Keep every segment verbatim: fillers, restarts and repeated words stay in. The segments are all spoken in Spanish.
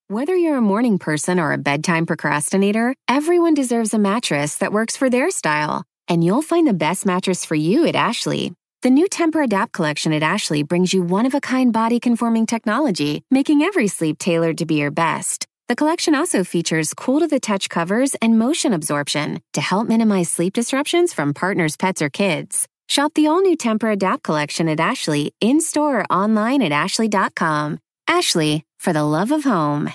Whether you're a morning person or a bedtime procrastinator, everyone deserves a mattress that works for their style. And you'll find the best mattress for you at Ashley. The new Tempur-Adapt collection at Ashley brings you one-of-a-kind body-conforming technology, making every sleep tailored to be your best. The collection also features cool-to-the-touch covers and motion absorption to help minimize sleep disruptions from partners, pets, or kids. Shop the all-new Tempur-Adapt collection at Ashley, in-store or online at ashley dot com. Ashley, for the love of home.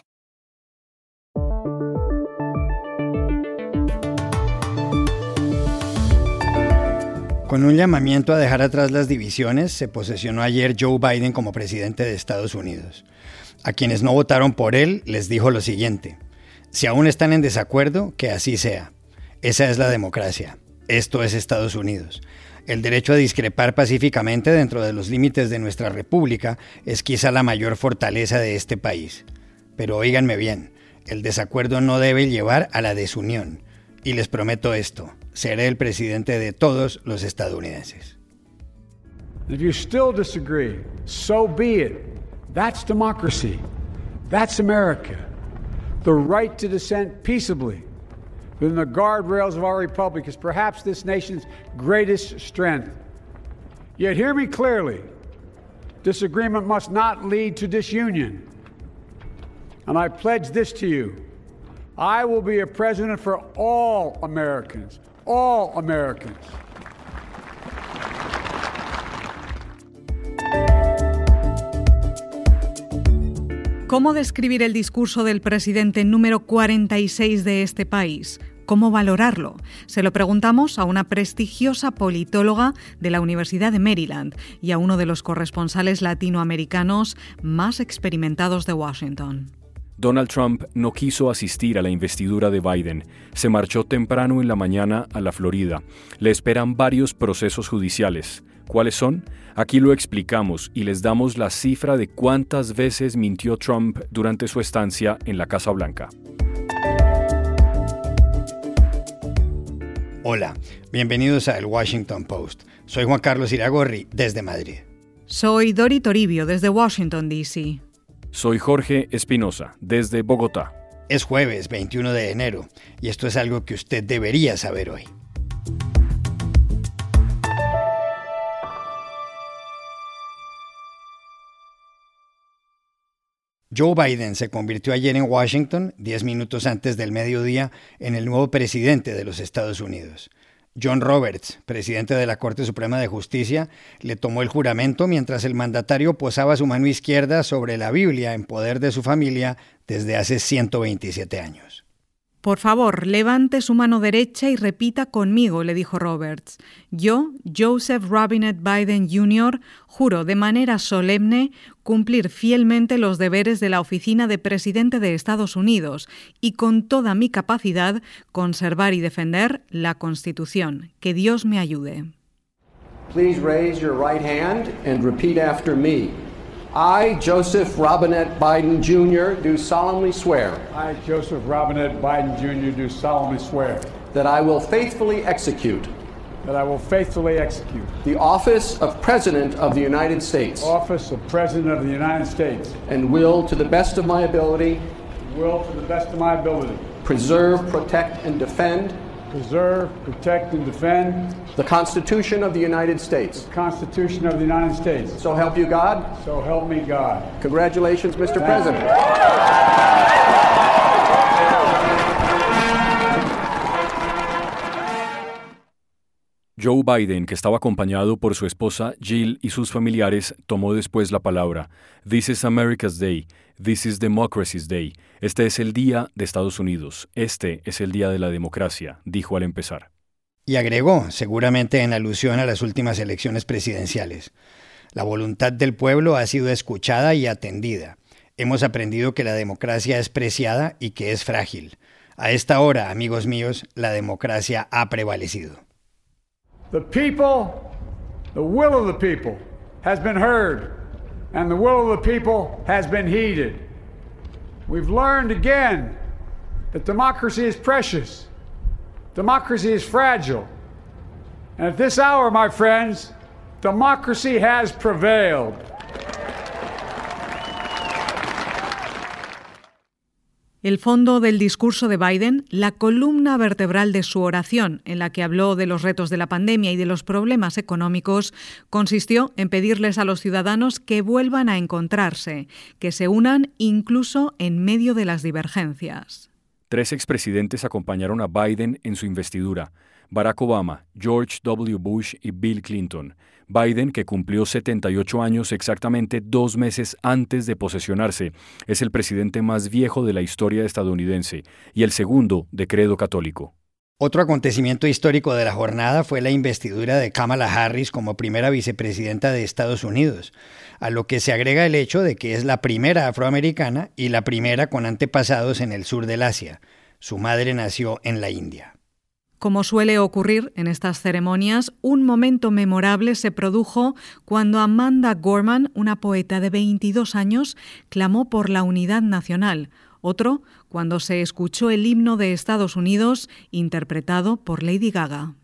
Con un llamamiento a dejar atrás las divisiones, se posesionó ayer Joe Biden como presidente de Estados Unidos. A quienes no votaron por él, les dijo lo siguiente: si aún están en desacuerdo, que así sea. Esa es la democracia. Esto es Estados Unidos. El derecho a discrepar pacíficamente dentro de los límites de nuestra república es quizá la mayor fortaleza de este país. Pero óiganme bien, el desacuerdo no debe llevar a la desunión. Y les prometo esto: seré el presidente de todos los estadounidenses. If you still disagree, so be it. That's democracy. That's America. The right to dissent peaceably within the guardrails of our republic is perhaps this nation's greatest strength. Yet hear me clearly. Disagreement must not lead to disunion. And I pledge this to you. I will be a president for all Americans. All Americans. ¿Cómo describir el discurso del presidente número cuarenta y seis de este país? ¿Cómo valorarlo? Se lo preguntamos a una prestigiosa politóloga de la Universidad de Maryland y a uno de los corresponsales latinoamericanos más experimentados de Washington. Donald Trump no quiso asistir a la investidura de Biden. Se marchó temprano en la mañana a la Florida. Le esperan varios procesos judiciales. ¿Cuáles son? Aquí lo explicamos y les damos la cifra de cuántas veces mintió Trump durante su estancia en la Casa Blanca. Hola, bienvenidos a El Washington Post. Soy Juan Carlos Iragorri, desde Madrid. Soy Dori Toribio, desde Washington, D C Soy Jorge Espinosa, desde Bogotá. Es jueves veintiuno de enero y esto es algo que usted debería saber hoy. Joe Biden se convirtió ayer en Washington, diez minutos antes del mediodía, en el nuevo presidente de los Estados Unidos. John Roberts, presidente de la Corte Suprema de Justicia, le tomó el juramento mientras el mandatario posaba su mano izquierda sobre la Biblia en poder de su familia desde hace ciento veintisiete años. Por favor, levante su mano derecha y repita conmigo, le dijo Roberts. Yo, Joseph Robinette Biden junior, juro de manera solemne cumplir fielmente los deberes de la oficina de presidente de Estados Unidos y con toda mi capacidad conservar y defender la Constitución. Que Dios me ayude. Please raise your right hand and repeat after me. I, Joseph Robinette Biden Junior, do solemnly swear. I, Joseph Robinette Biden Junior, do solemnly swear. That I will faithfully execute. That I will faithfully execute. The office of President of the United States. Office of President of the United States. And will, to the best of my ability. Will, to the best of my ability. Preserve, protect, and defend. Preserve, protect, and defend. The Constitution of the United States. The Constitution of the United States. So help you God. So help me God. Congratulations, Mister Thank President. Joe Biden, que estaba acompañado por su esposa Jill y sus familiares, tomó después la palabra. This is America's Day. This is Democracy's Day. Este es el día de Estados Unidos. Este es el día de la democracia, dijo al empezar. Y agregó, seguramente en alusión a las últimas elecciones presidenciales: la voluntad del pueblo ha sido escuchada y atendida. Hemos aprendido que la democracia es preciada y que es frágil. A esta hora, amigos míos, la democracia ha prevalecido. The people, the will of the people has been heard, and the will of the people has been heeded. We've learned again that democracy is precious. Democracy is fragile. And at this hour, my friends, democracy has prevailed. El fondo del discurso de Biden, la columna vertebral de su oración, en la que habló de los retos de la pandemia y de los problemas económicos, consistió en pedirles a los ciudadanos que vuelvan a encontrarse, que se unan incluso en medio de las divergencias. Tres expresidentes acompañaron a Biden en su investidura: Barack Obama, George W. Bush y Bill Clinton. Biden, que cumplió setenta y ocho años exactamente dos meses antes de posesionarse, es el presidente más viejo de la historia estadounidense y el segundo de credo católico. Otro acontecimiento histórico de la jornada fue la investidura de Kamala Harris como primera vicepresidenta de Estados Unidos, a lo que se agrega el hecho de que es la primera afroamericana y la primera con antepasados en el sur del Asia. Su madre nació en la India. Como suele ocurrir en estas ceremonias, un momento memorable se produjo cuando Amanda Gorman, una poeta de veintidós años, clamó por la unidad nacional. Otro, cuando se escuchó el himno de Estados Unidos, interpretado por Lady Gaga.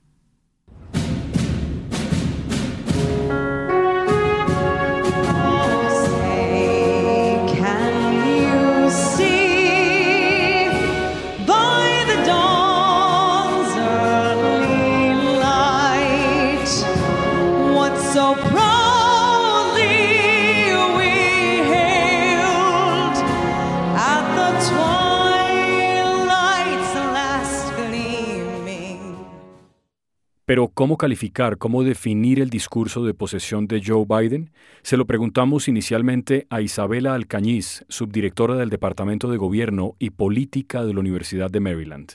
Pero, ¿cómo calificar, cómo definir el discurso de posesión de Joe Biden? Se lo preguntamos inicialmente a Isabela Alcañiz, subdirectora del Departamento de Gobierno y Política de la Universidad de Maryland.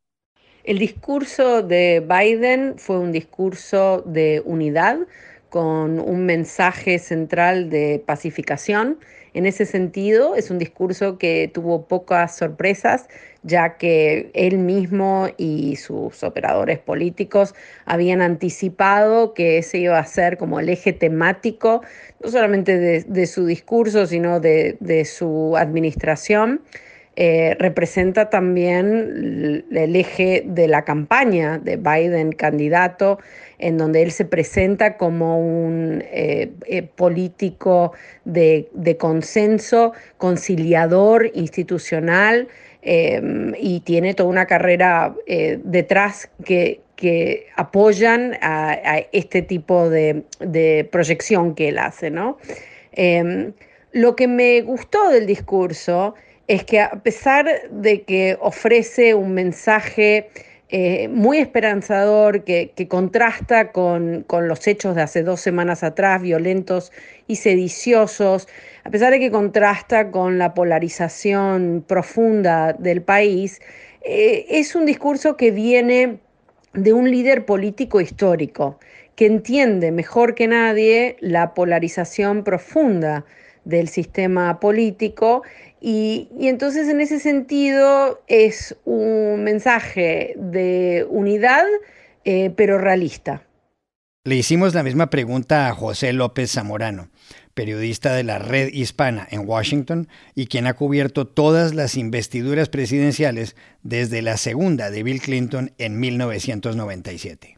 El discurso de Biden fue un discurso de unidad, con un mensaje central de pacificación. En ese sentido, es un discurso que tuvo pocas sorpresas, ya que él mismo y sus operadores políticos habían anticipado que ese iba a ser como el eje temático, no solamente de, de su discurso, sino de, de su administración. Eh, representa también el eje de la campaña de Biden candidato, en donde él se presenta como un eh, eh, político de, de consenso, conciliador, institucional, eh, y tiene toda una carrera eh, detrás que, que apoyan a, a este tipo de, de proyección que él hace, ¿no? Eh, lo que me gustó del discurso es que, a pesar de que ofrece un mensaje eh, muy esperanzador, que, que contrasta con, con los hechos de hace dos semanas atrás, violentos y sediciosos, a pesar de que contrasta con la polarización profunda del país, eh, es un discurso que viene de un líder político histórico, que entiende mejor que nadie la polarización profunda del sistema político. Y, y entonces, en ese sentido, es un mensaje de unidad, eh, pero realista. Le hicimos la misma pregunta a José López Zamorano, periodista de la Red Hispana en Washington y quien ha cubierto todas las investiduras presidenciales desde la segunda de Bill Clinton en mil novecientos noventa y siete.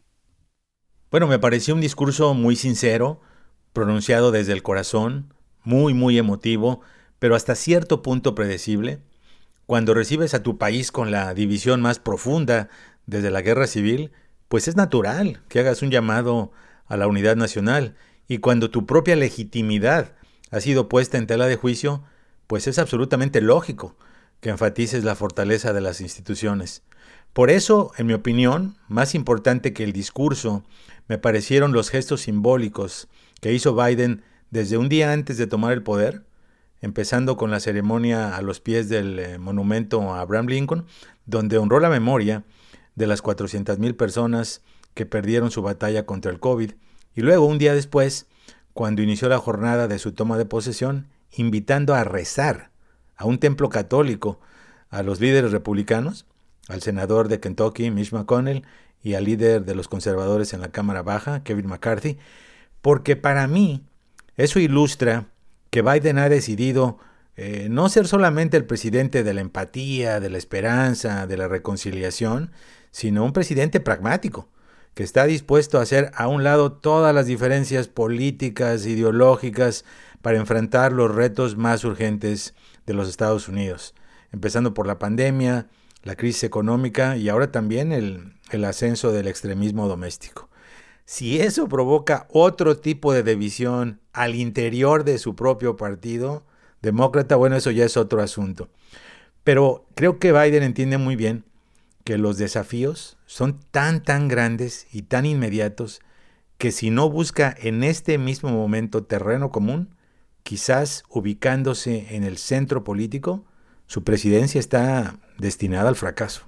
Bueno, me pareció un discurso muy sincero, pronunciado desde el corazón, muy, muy emotivo, pero hasta cierto punto predecible. Cuando recibes a tu país con la división más profunda desde la guerra civil, pues es natural que hagas un llamado a la unidad nacional. Y cuando tu propia legitimidad ha sido puesta en tela de juicio, pues es absolutamente lógico que enfatices la fortaleza de las instituciones. Por eso, en mi opinión, más importante que el discurso, me parecieron los gestos simbólicos que hizo Biden desde un día antes de tomar el poder, empezando con la ceremonia a los pies del eh, monumento a Abraham Lincoln, donde honró la memoria de las cuatrocientas mil personas que perdieron su batalla contra el COVID, y luego, un día después, cuando inició la jornada de su toma de posesión, invitando a rezar a un templo católico a los líderes republicanos, al senador de Kentucky, Mitch McConnell, y al líder de los conservadores en la Cámara Baja, Kevin McCarthy, porque para mí eso ilustra que Biden ha decidido eh, no ser solamente el presidente de la empatía, de la esperanza, de la reconciliación, sino un presidente pragmático, que está dispuesto a hacer a un lado todas las diferencias políticas, ideológicas, para enfrentar los retos más urgentes de los Estados Unidos. empezando por la pandemia, la crisis económica y ahora también el, el ascenso del extremismo doméstico. Si eso provoca otro tipo de división al interior de su propio partido demócrata, bueno, eso ya es otro asunto. Pero creo que Biden entiende muy bien que los desafíos son tan, tan grandes y tan inmediatos que si no busca en este mismo momento terreno común, quizás ubicándose en el centro político, su presidencia está destinada al fracaso.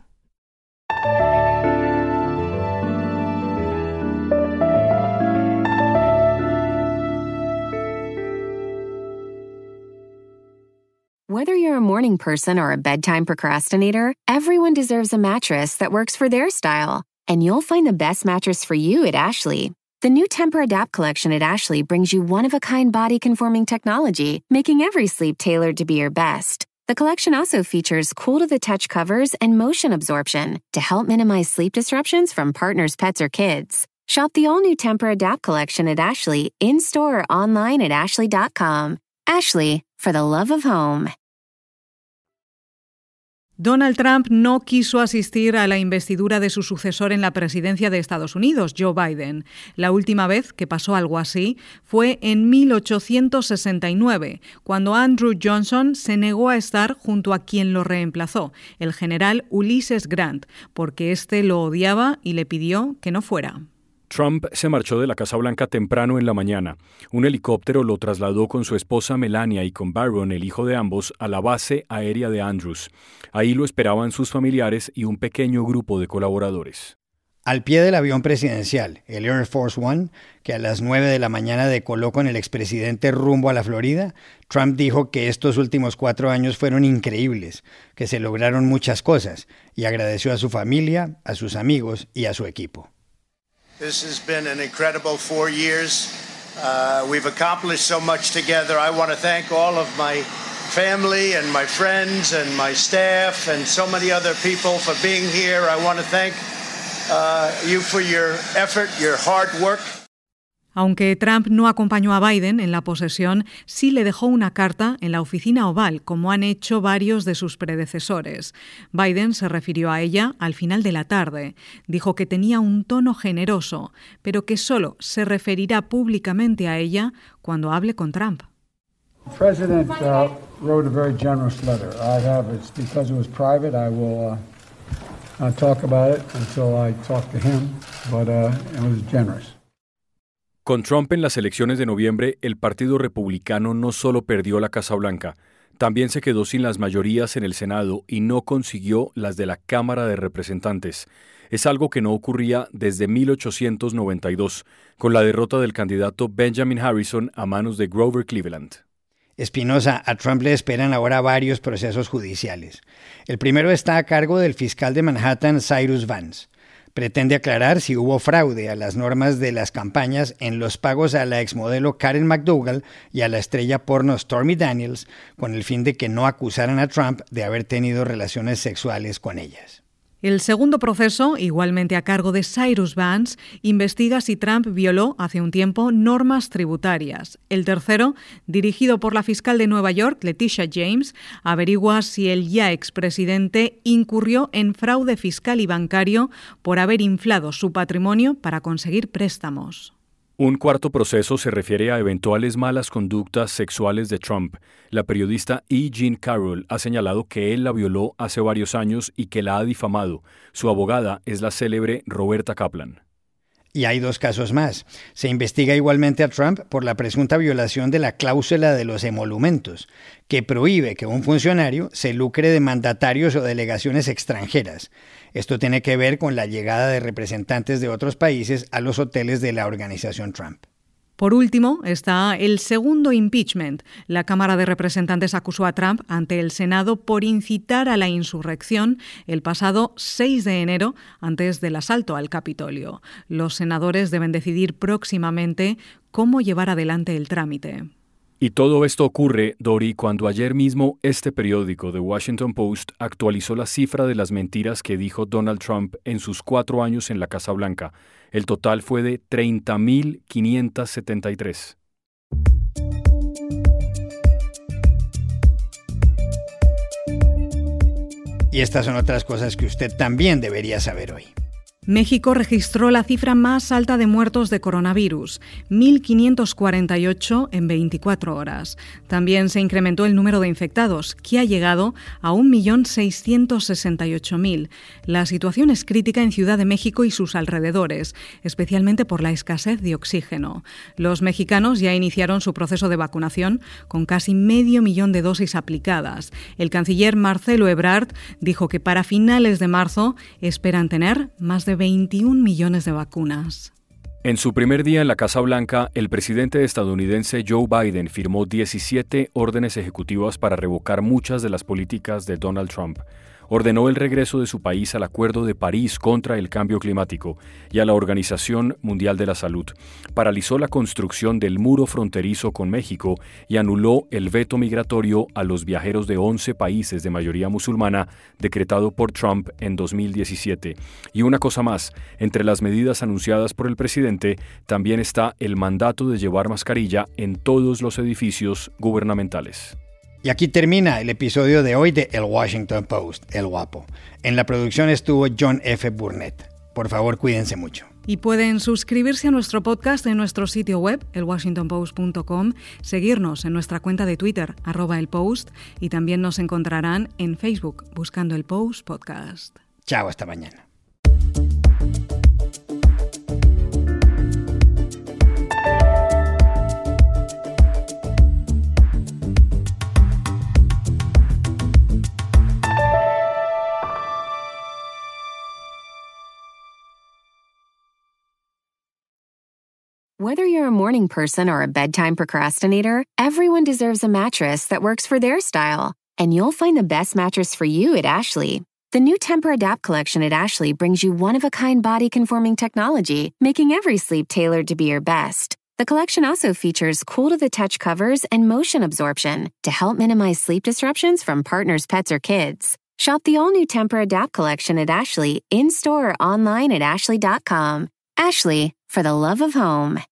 Whether you're a morning person or a bedtime procrastinator, everyone deserves a mattress that works for their style. And you'll find the best mattress for you at Ashley. The new Tempur-Adapt collection at Ashley brings you one-of-a-kind body-conforming technology, making every sleep tailored to be your best. The collection also features cool-to-the-touch covers and motion absorption to help minimize sleep disruptions from partners, pets, or kids. Shop the all-new Tempur-Adapt collection at Ashley, in-store or online at ashley dot com. Ashley, for the love of home. Donald Trump no quiso asistir a la investidura de su sucesor en la presidencia de Estados Unidos, Joe Biden. La última vez que pasó algo así fue en mil ochocientos sesenta y nueve, cuando Andrew Johnson se negó a estar junto a quien lo reemplazó, el general Ulysses Grant, porque éste lo odiaba y le pidió que no fuera. Trump se marchó de la Casa Blanca temprano en la mañana. Un helicóptero lo trasladó con su esposa Melania y con Byron, el hijo de ambos, a la base aérea de Andrews. Ahí lo esperaban sus familiares y un pequeño grupo de colaboradores. Al pie del avión presidencial, el Air Force One, que a las nueve de la mañana decoló con el expresidente rumbo a la Florida, Trump dijo que estos últimos cuatro años fueron increíbles, que se lograron muchas cosas, y agradeció a su familia, a sus amigos y a su equipo. This has been an incredible four years. Uh, we've accomplished so much together. I want to thank all of my family and my friends and my staff and so many other people for being here. I want to thank uh, you for your effort, your hard work. Aunque Trump no acompañó a Biden en la posesión, sí le dejó una carta en la oficina oval, como han hecho varios de sus predecesores. Biden se refirió a ella al final de la tarde. Dijo que tenía un tono generoso, pero que solo se referirá públicamente a ella cuando hable con Trump. The President uh, wrote a very generous letter. I have, it's because it was private, I will uh, not talk about it until I talk to him, but uh, it was generous. Con Trump en las elecciones de noviembre, el Partido Republicano no solo perdió la Casa Blanca, también se quedó sin las mayorías en el Senado y no consiguió las de la Cámara de Representantes. Es algo que no ocurría desde mil ochocientos noventa y dos, con la derrota del candidato Benjamin Harrison a manos de Grover Cleveland. Espinosa, a Trump le esperan ahora varios procesos judiciales. El primero está a cargo del fiscal de Manhattan, Cyrus Vance. Pretende aclarar si hubo fraude a las normas de las campañas en los pagos a la exmodelo Karen McDougal y a la estrella porno Stormy Daniels, con el fin de que no acusaran a Trump de haber tenido relaciones sexuales con ellas. El segundo proceso, igualmente a cargo de Cyrus Vance, investiga si Trump violó hace un tiempo normas tributarias. El tercero, dirigido por la fiscal de Nueva York, Letitia James, averigua si el ya expresidente incurrió en fraude fiscal y bancario por haber inflado su patrimonio para conseguir préstamos. Un cuarto proceso se refiere a eventuales malas conductas sexuales de Trump. La periodista E. Jean Carroll ha señalado que él la violó hace varios años y que la ha difamado. Su abogada es la célebre Roberta Kaplan. Y hay dos casos más. Se investiga igualmente a Trump por la presunta violación de la cláusula de los emolumentos, que prohíbe que un funcionario se lucre de mandatarios o delegaciones extranjeras. Esto tiene que ver con la llegada de representantes de otros países a los hoteles de la organización Trump. Por último, está el segundo impeachment. La Cámara de Representantes acusó a Trump ante el Senado por incitar a la insurrección el pasado seis de enero, antes del asalto al Capitolio. Los senadores deben decidir próximamente cómo llevar adelante el trámite. Y todo esto ocurre, Dori, cuando ayer mismo este periódico, The Washington Post, actualizó la cifra de las mentiras que dijo Donald Trump en sus cuatro años en la Casa Blanca. El total fue de treinta mil quinientos setenta y tres. Y estas son otras cosas que usted también debería saber hoy. México registró la cifra más alta de muertos de coronavirus, mil quinientos cuarenta y ocho en veinticuatro horas. También se incrementó el número de infectados, que ha llegado a un millón seiscientos sesenta y ocho mil. La situación es crítica en Ciudad de México y sus alrededores, especialmente por la escasez de oxígeno. Los mexicanos ya iniciaron su proceso de vacunación con casi medio millón de dosis aplicadas. El canciller Marcelo Ebrard dijo que para finales de marzo esperan tener más de veintiún millones de vacunas. En su primer día en la Casa Blanca, el presidente estadounidense Joe Biden firmó diecisiete órdenes ejecutivas para revocar muchas de las políticas de Donald Trump. Ordenó el regreso de su país al Acuerdo de París contra el cambio climático y a la Organización Mundial de la Salud. Paralizó la construcción del muro fronterizo con México y anuló el veto migratorio a los viajeros de once países de mayoría musulmana decretado por Trump en dos mil diecisiete. Y una cosa más, entre las medidas anunciadas por el presidente también está el mandato de llevar mascarilla en todos los edificios gubernamentales. Y aquí termina el episodio de hoy de El Washington Post, El Guapo. En la producción estuvo John F. Burnett. Por favor, cuídense mucho. Y pueden suscribirse a nuestro podcast en nuestro sitio web, el washington post punto com, seguirnos en nuestra cuenta de Twitter, arroba el Post, y también nos encontrarán en Facebook, buscando el Post Podcast. Chao, hasta mañana. Whether you're a morning person or a bedtime procrastinator, everyone deserves a mattress that works for their style. And you'll find the best mattress for you at Ashley. The new Tempur-Adapt collection at Ashley brings you one-of-a-kind body-conforming technology, making every sleep tailored to be your best. The collection also features cool-to-the-touch covers and motion absorption to help minimize sleep disruptions from partners, pets, or kids. Shop the all-new Tempur-Adapt collection at Ashley, in-store or online at ashley dot com. Ashley, for the love of home.